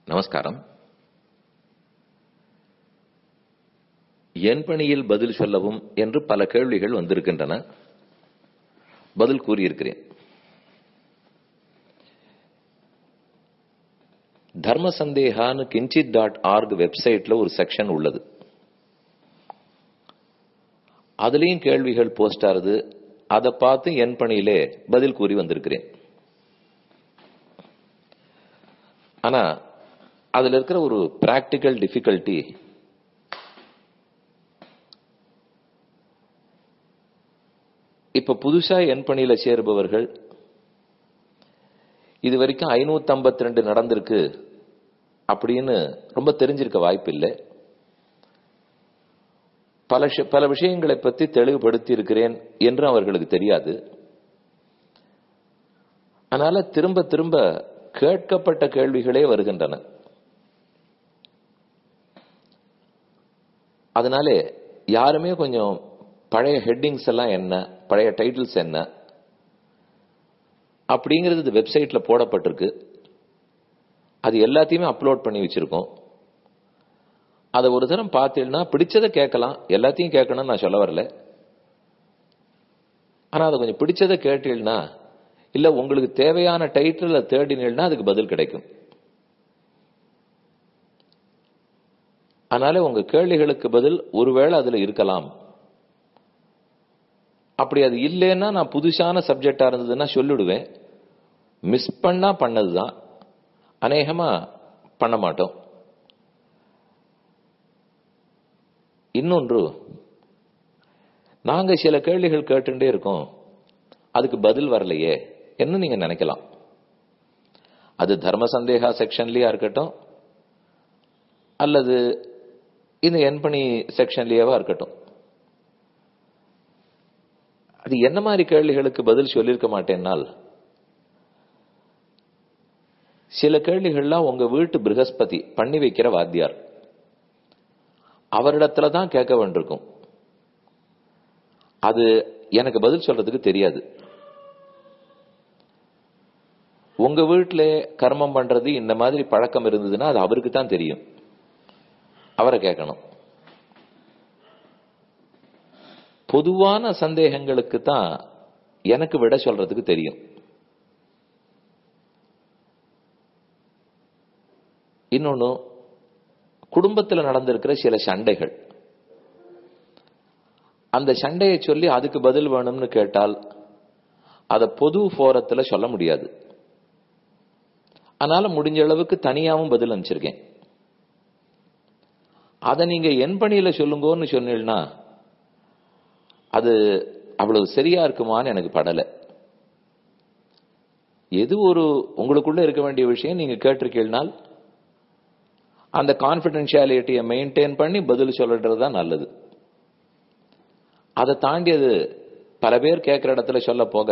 நமஸ்காரம். என் பணியில் பதில் சொல்லவும் என்று பல கேள்விகள் வந்திருக்கின்றன. பதில் கூறியிருக்கிறேன். தர்ம சந்தேகான்னு kinchit.org வெப்சைட்ல ஒரு செக்ஷன் உள்ளது. அதுலயும் கேள்விகள் போஸ்ட் ஆகுது. அதை பார்த்து என் பணியிலே பதில் கூறி வந்திருக்கிறேன். ஆனா அதுல இருக்கிற ஒரு பிராக்டிக்கல் டிஃபிகல்ட்டி, இப்ப புதுசா என் பணியில சேருபவர்கள் இது வரைக்கும் 552 நடந்திருக்கு அப்படின்னு ரொம்ப தெரிஞ்சிருக்க வாய்ப்பு இல்லை. பல விஷயங்களை பற்றி தெளிவுபடுத்தி இருக்கிறேன் என்று அவர்களுக்கு தெரியாது. அதனால திரும்ப திரும்ப கேட்கப்பட்ட கேள்விகளே வருகின்றன. அதனாலே யாருமே கொஞ்சம் பழைய ஹெட்டிங்ஸ் எல்லாம் என்ன, பழைய டைட்டில்ஸ் என்ன அப்படிங்கிறது வெப்சைட்ல போடப்பட்டிருக்கு. அது எல்லாத்தையுமே அப்லோட் பண்ணி வச்சிருக்கோம். அதை ஒரு தரம் பார்த்தீங்கன்னா பிடிச்சதை கேட்கலாம். எல்லாத்தையும் கேட்கணும்னு நான் சொல்ல வரல. ஆனா அதை கொஞ்சம் பிடிச்சதை கேட்டீங்கன்னா, இல்ல உங்களுக்கு தேவையான டைட்டில் தேடினீங்கன்னா அதுக்கு பதில் கிடைக்கும். அதனால உங்க கேள்விகளுக்கு பதில் ஒருவேளை அதுல இருக்கலாம். அப்படி அது இல்லைன்னா நான் புதுசான சப்ஜெக்டா இருந்ததுன்னா சொல்லிடுவேன். மிஸ் பண்ணா பண்ணதுதான், அநேகமா பண்ண மாட்டோம். இன்னொன்று, நாங்க சில கேள்விகள் கேட்டுட்டே இருக்கோம், அதுக்கு பதில் வரலையே என்ன நீங்க நினைக்கலாம். அது தர்ம சந்தேகா செக்ஷன்லயா இருக்கட்டும், அல்லது இந்த என்பணி செக்ஷன்லயேவா இருக்கட்டும், அது என்ன மாதிரி கேள்விகளுக்கு பதில் சொல்லியிருக்க மாட்டேன்னால், சில கேள்விகள்லாம் உங்க வீட்டு பிருகஸ்பதி பண்ணி வைக்கிற வாத்தியார் அவரிடத்துல தான் கேட்க வேண்டியிருக்கும். அது எனக்கு பதில் சொல்றதுக்கு தெரியாது. உங்க வீட்டுல கர்மம் பண்றது இந்த மாதிரி பழக்கம் இருந்ததுன்னா அது அவருக்கு தான் தெரியும், அவரை கேட்கணும். பொதுவான சந்தேகங்களுக்கு தான் எனக்கு விட சொல்றதுக்கு தெரியும். இன்னொன்னு, குடும்பத்தில் நடந்திருக்கிற சில சண்டைகள், அந்த சண்டையை சொல்லி அதுக்கு பதில் வேணும்னு கேட்டால் அதை பொது போரத்துல சொல்ல முடியாது. அதனால முடிஞ்ச அளவுக்கு தனியாவும் பதில் அனுப்பிச்சிருக்கேன். அதை நீங்க என் பணியில சொல்லுங்கன்னு சொன்னீங்கன்னா அது அவ்வளவு சரியா இருக்குமான்னு எனக்கு படல. எது ஒரு உங்களுக்குள்ள இருக்க வேண்டிய விஷயம் நீங்க கேட்டிருக்கீங்கனால் அந்த கான்பிடென்ஷியாலிட்டியை மெயின்டைன் பண்ணி பதில் சொல்றதுதான் நல்லது. அதை தாண்டி அது பல பேர் கேட்கிற இடத்துல சொல்ல போக,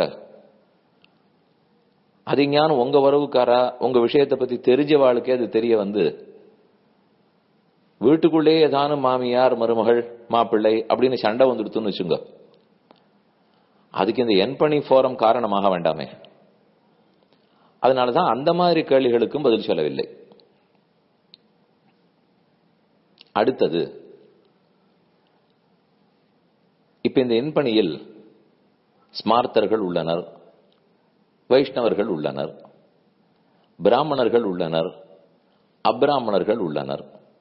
அது ஞானம் உங்க வரவுக்காரா உங்க விஷயத்தை பத்தி தெரிஞ்ச வாழ்க்கை அது தெரிய வந்து வீட்டுக்குள்ளே ஏதானும் மாமியார் மருமகள் மாப்பிள்ளை அப்படின்னு சண்டை வந்துடுத்துன்னு வச்சுங்க, அதுக்கு இந்த என்பணி போரம் காரணமாக வேண்டாமே. அதனாலதான் அந்த மாதிரி கேள்விகளுக்கும் பதில் சொல்லவில்லை. அடுத்தது, இப்ப இந்த என்பணியில் ஸ்மார்த்தர்கள் உள்ளனர், வைஷ்ணவர்கள் உள்ளனர், பிராமணர்கள் உள்ளனர், அப்ராமணர்கள் உள்ளனர்.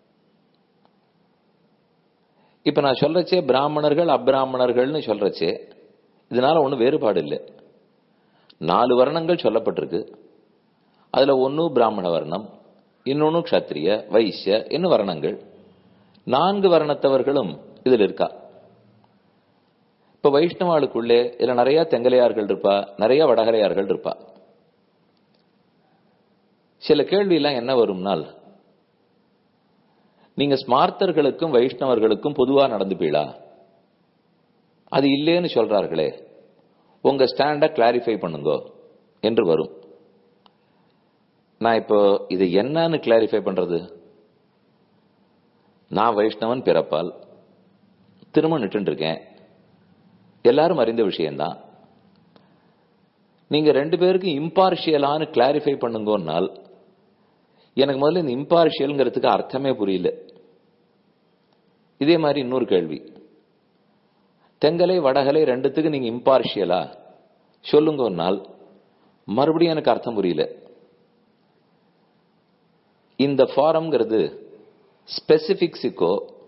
இப்ப நான் சொல்றச்சே பிராமணர்கள் அப்ராமணர்கள்னு சொல்றச்சே இதனால ஒன்னும் வேறுபாடு இல்லை. 4 வர்ணங்கள் சொல்லப்பட்டிருக்கு. அதுல ஒன்னு பிராமண வர்ணம், இன்னொன்னு க்ஷத்ரிய, வைசிய, இன்னும் வர்ணங்கள் 4 வர்ணத்தவர்களும் இதுல இருக்கா. இப்ப வைஷ்ணவாளுக்குள்ளே இதுல நிறைய தெங்கலையார்கள் இருப்பா, நிறைய வடகரையார்கள் இருப்பா. சில கேள்வி எல்லாம் என்ன வரும்னால், நீங்க ஸ்மார்த்தர்களுக்கும் வைஷ்ணவர்களுக்கும் பொதுவா நடந்துப்பீளா, அது இல்லேன்னு சொல்றார்களே, உங்க ஸ்டாண்ட கிளாரிஃபை பண்ணுங்க என்று வரும். நான் இப்போ இது என்னன்னு கிளாரிஃபை பண்றது? நான் வைஷ்ணவன் பிறப்பால் திருமணம் நிட்டு இருக்கேன், எல்லாரும் அறிந்த விஷயம்தான். நீங்க 2 பேருக்கும் இம்பார்ஷியலான்னு கிளாரிஃபை பண்ணுங்கன்னால் எனக்கு முதல்ல இந்த இம்பார்ஷியல்ங்கிறதுக்கு அர்த்தமே புரியல. இதே மாதிரி இன்னொரு கேள்வி, தெங்கலை வடகலை ரெண்டுத்துக்கு நீங்க இம்பார்ஷியலா சொல்லுங்க ஒரு நாள். மறுபடியும் எனக்கு அர்த்தம் புரியல. இந்த ஃபாரம்ங்கிறது ஸ்பெசிபிக்ஸுக்கோ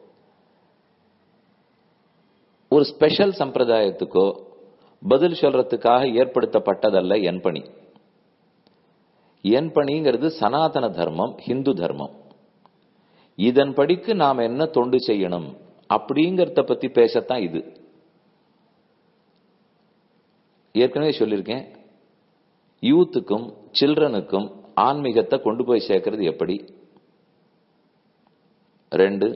ஒரு ஸ்பெஷல் சம்பிரதாயத்துக்கோ பதில் சொல்றதுக்காக ஏற்படுத்தப்பட்டதல்ல என் பணி. என் பணிங்கிறது சனாதன தர்மம், ஹிந்து தர்மம். இதன்படிக்கு நாம் என்ன தொண்டு செய்யணும் அப்படிங்கறத பத்தி பேசத்தான் இது. ஏற்கனவே சொல்லியிருக்கேன், யூத்துக்கும் சில்ட்ரனுக்கும் ஆன்மீகத்தை கொண்டு போய் சேர்க்கிறது எப்படி. 2,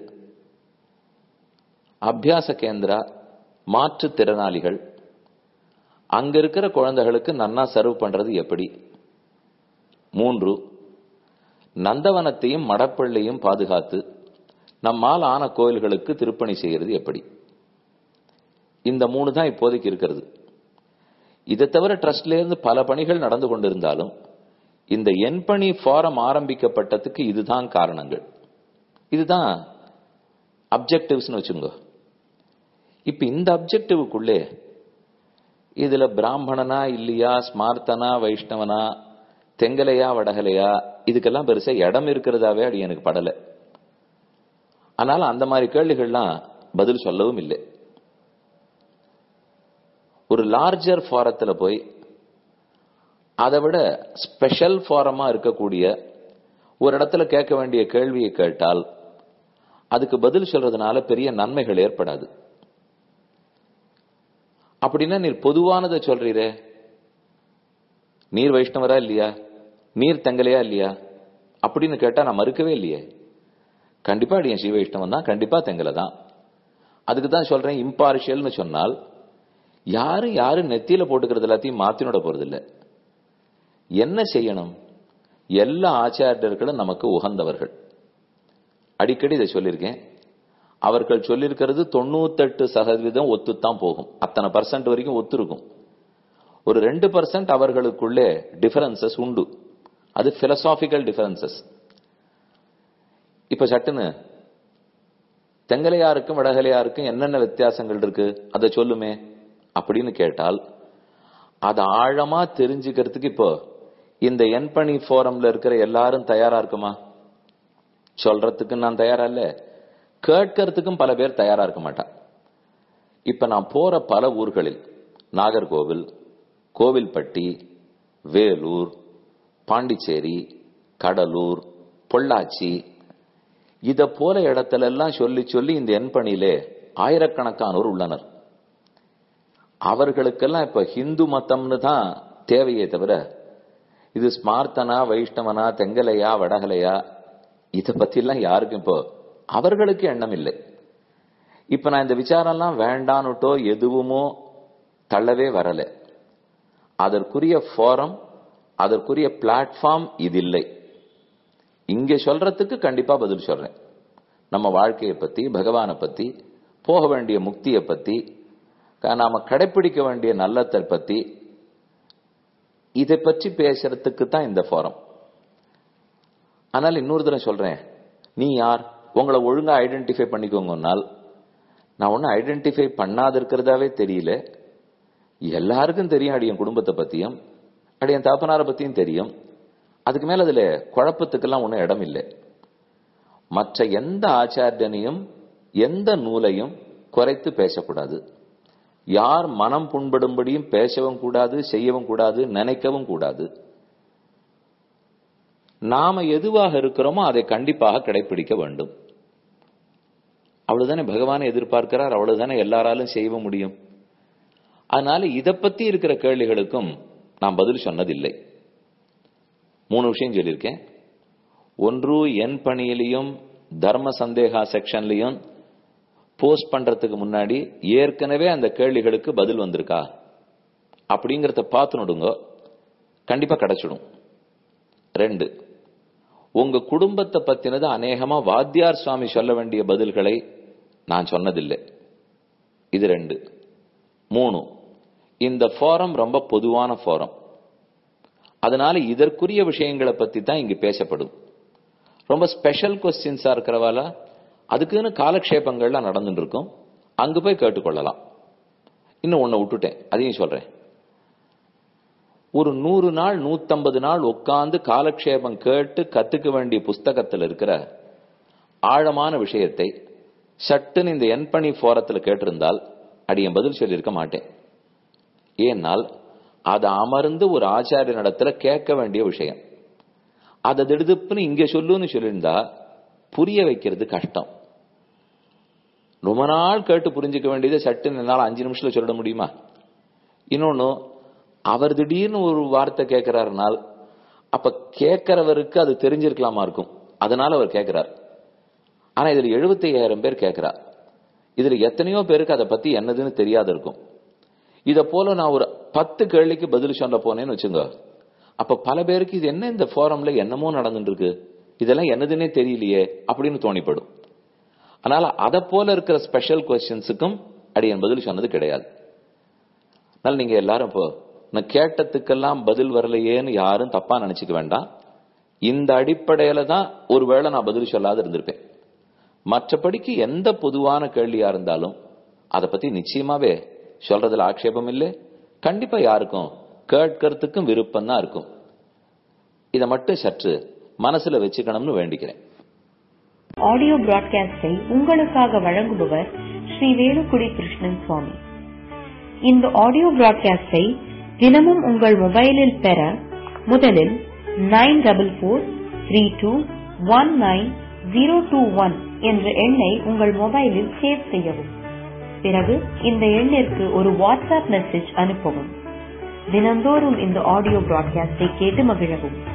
அபியாச கேந்திரா மாற்றுத்திறனாளிகள் அங்க இருக்கிற குழந்தைகளுக்கு நன்னா சர்வ் பண்றது எப்படி. 3, நந்தவனத்தையும் மடப்பள்ளியும் பாதுகாத்து நம்மால் ஆன கோயில்களுக்கு திருப்பணி செய்கிறது எப்படி. இந்த 3 தான் இப்போதைக்கு இருக்கிறது. இதை தவிர ட்ரஸ்ட்ல இருந்து பல பணிகள் நடந்து கொண்டிருந்தாலும் இந்த என் பணி ஃபாரம் ஆரம்பிக்கப்பட்டதுக்கு இதுதான் காரணங்கள், இதுதான் அப்ஜெக்டிவ்ஸ் வச்சுங்க. இப்ப இந்த அப்ஜெக்டிவுக்குள்ளே இதுல பிராமணனா இல்லையா, ஸ்மார்த்தனா வைஷ்ணவனா, தெங்கலையா வடகலையா, இதுக்கெல்லாம் பெருசா இடம் இருக்கிறதாவே அடி எனக்கு படல. அதனால அந்த மாதிரி கேள்விகள்லாம் பதில் சொல்லவும் இல்லை. ஒரு லார்ஜர் ஃபாரத்துல போய் அதை விட ஸ்பெஷல் ஃபாரமா இருக்கக்கூடிய ஒரு இடத்துல கேட்க வேண்டிய கேள்வியை கேட்டால் அதுக்கு பதில் சொல்றதுனால பெரிய நன்மைகள் ஏற்படாது. அப்படின்னா நீர் பொதுவானதை சொல்றீரே, நீர் வைஷ்ணவரா இல்லையா, நீர் தெங்கலையா இல்லையா அப்படின்னு கேட்டா நான் மறுக்கவே இல்லையே. கண்டிப்பா அடியன் ஸ்ரீ வைஷ்ணவன் தான், கண்டிப்பா தெங்கலை தான். அதுக்கு தான் சொல்றேன் இம்பார்ஷியல்னு சொன்னால் யாரும் நெத்தியில போட்டுக்கிறது எல்லாத்தையும் மாத்தினோட போறது இல்லை. என்ன செய்யணும், எல்லா ஆச்சாரியர்களும் நமக்கு உகந்தவர்கள். அடிக்கடி இதை சொல்லியிருக்கேன். அவர்கள் சொல்லியிருக்கிறது 98% ஒத்துத்தான் போகும். அத்தனை % வரைக்கும் ஒத்து இருக்கும். ஒரு 2% அவர்களுக்குள்ளே டிஃபரன்சஸ் உண்டு. அது பிலசாபிக்கல் டிஃபரன்சஸ். இப்ப சட்டுன்னு தெங்கலையாருக்கும் வடகலையாருக்கும் என்னென்ன வித்தியாசங்கள் இருக்கு அதை சொல்லுமே அப்படின்னு கேட்டால் அதை ஆழமா தெரிஞ்சுக்கிறதுக்கு இப்போ இந்த என் பணி போரம்ல இருக்கிற எல்லாரும் தயாரா இருக்குமா? சொல்றதுக்கு நான் தயாரா இல்ல, கேட்கறதுக்கும் பல பேர் தயாரா இருக்க மாட்டா. இப்ப நான் போற பல ஊர்களில் நாகர்கோவில், கோவில்பட்டி, வேலூர், பாண்டிச்சேரி, கடலூர், பொள்ளாச்சி இத போல இடத்துல எல்லாம் சொல்லி சொல்லி இந்த என் பணியிலே ஆயிரக்கணக்கானோர் உள்ளனர். அவர்களுக்கெல்லாம் இப்ப ஹிந்து மதம்னு தான் தேவையே தவிர இது ஸ்மார்த்தனா வைஷ்ணவனா தெங்கலையா வடகலையா இத பத்தி எல்லாம் யாருக்கும் இப்போ அவர்களுக்கு எண்ணம் இல்லை. இப்ப நான் இந்த விசாரம் எல்லாம் வேண்டான்னுட்டோ எதுவுமோ தள்ளவே வரல. அதற்குரிய ஃபாரம், அதற்குரிய பிளாட்ஃபார்ம் இது இல்லை. இங்க சொல்றதுக்கு கண்டிப்பா பதில் சொல்றேன். நம்ம வாழ்க்கையை பத்தி, பகவானை பத்தி, போக வேண்டிய முக்தியை பத்தி, நாம கடைபிடிக்க வேண்டிய நல்லத்தை பத்தி, இதை பற்றி பேசுறதுக்கு தான் இந்த ஃபாரம். ஆனால் இன்னொரு தடவை சொல்றேன், நீ யார், உங்களை ஒழுங்கா ஐடென்டிஃபை பண்ணிக்கோங்கன்னால் நான் ஒன்னும் ஐடென்டிஃபை பண்ணாது இருக்கிறதாவே தெரியல. எல்லாருக்கும் தெரியும், அடியன் குடும்பத்தை பத்தியும் அடியன் தாப்பனாரை பத்தியும் தெரியும். அதுக்கு மேல அதுல குழப்பத்துக்கெல்லாம் ஒன்றும் இடம் இல்லை. மற்ற எந்த ஆச்சாரியனையும் எந்த நூலையும் குறைத்து பேசக்கூடாது. யார் மனம் புண்படும்படியும் பேசவும் கூடாது, செய்யவும் கூடாது, நினைக்கவும் கூடாது. நாம எதுவாக இருக்கிறோமோ அதை கண்டிப்பாக கடைபிடிக்க வேண்டும். அவ்வளவுதானே பகவானை எதிர்பார்க்கிறார், அவ்வளவுதானே எல்லாராலும் செய்ய முடியும். அதனால இதை பத்தி இருக்கிற கேள்விகளுக்கும் நான் பதில் சொன்னதில்லை. 3 விஷயம் சொல்லியிருக்கேன். ஒன்று, என் பணியிலையும் தர்ம சந்தேகா செக்ஷன்லையும் போஸ்ட் பண்றதுக்கு முன்னாடி ஏற்கனவே அந்த கேள்விகளுக்கு பதில் வந்திருக்கா அப்படிங்கறத பார்த்து நடுங்க, கண்டிப்பா கிடைச்சிடும். 2, உங்க குடும்பத்தை பத்தினது அநேகமா வாத்தியார் சுவாமி சொல்ல வேண்டிய பதில்களை நான் சொன்னதில்லை. இது 2. 3, இந்த ஃபாரம் ரொம்ப பொதுவான ஃபாரம். அதனால இதற்குரிய விஷயங்களை பத்தி தான் இங்கு பேசப்படும். ரொம்ப ஸ்பெஷல் கொஸ்டின்ஸா இருக்கிறவால அதுக்குன்னு காலக்ஷேபங்கள்லாம் நடந்துட்டு இருக்கும், அங்கு போய் கேட்டுக்கொள்ளலாம். இன்னும் ஒண்ணு விட்டுட்டேன், அதையும் சொல்றேன். ஒரு 100 நாள் 150 நாள் உட்கார்ந்து காலக்ஷேபம் கேட்டு கத்துக்க வேண்டிய புஸ்தகத்தில் இருக்கிற ஆழமான விஷயத்தை சட்டுன்னு இந்த என்பணி போரத்தில் கேட்டிருந்தால் அடியன் பதில் சொல்லியிருக்க மாட்டேன். ஏனால் அதை அமர்ந்து ஒரு ஆச்சாரிய நடத்துல கேட்க வேண்டிய விஷயம். அதை திடுதுப்புன்னு இங்க சொல்லுன்னு சொல்லியிருந்தா புரிய வைக்கிறது கஷ்டம். ரொம்ப நாள் கேட்டு புரிஞ்சுக்க வேண்டியதை சட்டுன்னு என்னால் 5 நிமிஷத்துல சொல்ல முடியுமா? இன்னொன்னு, அவர் திடீர்னு ஒரு வார்த்தை கேட்கிறாருனால் அப்ப கேட்கிறவருக்கு அது தெரிஞ்சிருக்கலாமா இருக்கும், அதனால அவர் கேட்கிறார். ஆனா இதுல 75,000 பேர் கேட்கிறார். இதுல எத்தனையோ பேருக்கு அதை பத்தி என்னதுன்னு தெரியாத இருக்கும். இத போல நான் ஒரு 10 கேள்விக்கு பதில் சொல்ல போனேன்னு வச்சுங்க, அப்ப பல பேருக்கு இது என்ன இந்த போரம்ல என்னமோ நடந்துட்டு இருக்கு, இதெல்லாம் என்னதுன்னே தெரியலையே அப்படின்னு தோணிப்படும். அதனால அதை போல இருக்கிற ஸ்பெஷல் கொஸ்டின்ஸுக்கும் அடியன் பதில் சொன்னது கிடையாது. அதனால நீங்க எல்லாரும் இப்போ நான் கேட்டதுக்கெல்லாம் பதில் வரலையேன்னு யாரும் தப்பா நினைச்சுக்க வேண்டாம். இந்த அடிப்படையில தான் ஒருவேளை நான் பதில் சொல்லாத இருந்திருப்பேன். மற்றபடிக்கு எந்த பொதுவான கேள்வியா இருந்தாலும் அதை பத்தி நிச்சயமாவே சொல்றதுல ஆட்சேபம் இல்லை. கண்டிப்பா யாருக்கும் கேட்கறதுக்கும் விருப்பம் தான் இருக்கும். இதை மட்டும் சற்று மனசுல வச்சுக்கணும்னு வேண்டிக்கிறேன். ஆடியோ பிராட்காஸ்டை உங்களுக்காக வழங்குபவர் ஸ்ரீ வேலுக்குடி கிருஷ்ணன் சுவாமி. இந்த ஆடியோ பிராட்காஸ்டை தினமும் உங்கள் மொபைலில் பெற முதலில் 9443219021 என்ற எண்ணை உங்கள் மொபைலில் சேவ் செய்யவும். பிறகு இந்த எண்ணிற்கு ஒரு வாட்ஸ்அப் மெசேஜ் அனுப்பவும். தினந்தோறும் இந்த ஆடியோ பிராட்காஸ்டை கேட்டு மகிழவும்.